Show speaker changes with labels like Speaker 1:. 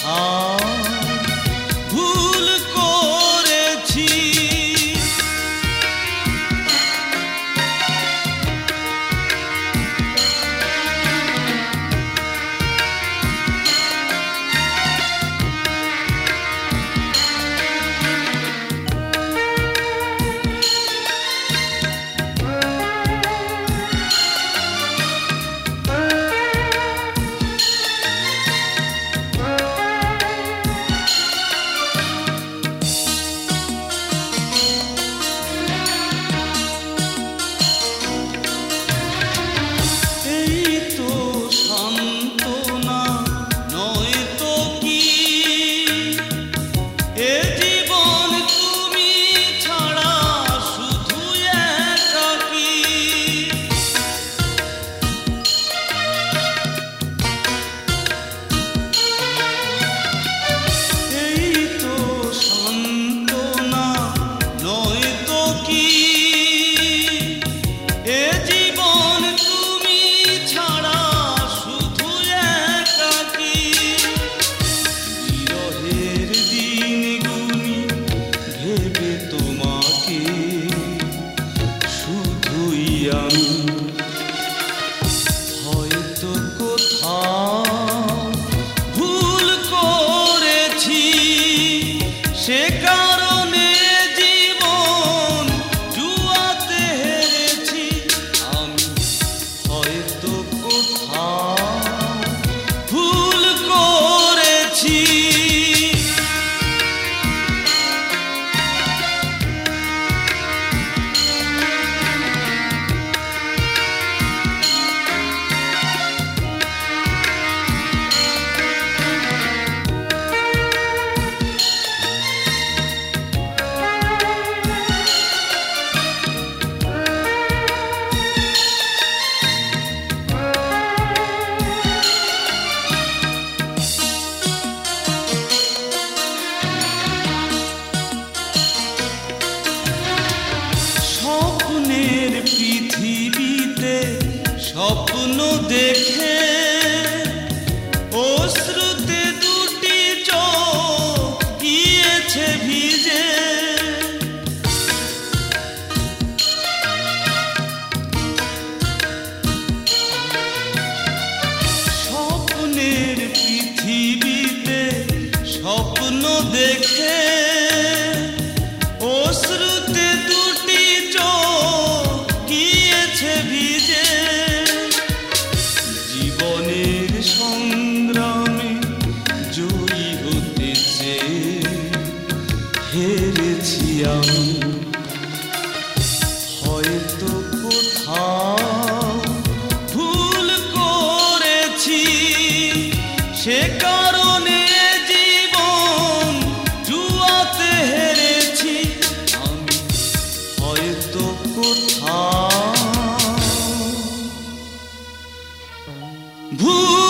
Speaker 1: ভুল করেছি। হয়তো কোথাও ভুল করেছি, সে কারণে জীবন জুয়াতে হেরেছি। আমি হয়তো কোথাও ভুল করেছি। স্বপ্নের পৃথিবীতে স্বপ্ন দেখে অশ্রুতে দুটি চোখ গিয়েছে ভিজে। স্বপ্নের পৃথিবীতে স্বপ্ন দেখে অশ্রুতে দুটি চোখ গিয়েছে ভিজে। জীবনের সংগ্রামে জয়ী হতে চেয়ে হেরেছি আমি। হয়তো কোথাও ভুল করেছি, সে কারণে জীবন জুয়াতে হেরেছি। আমি হয়তো কোথাও ভুল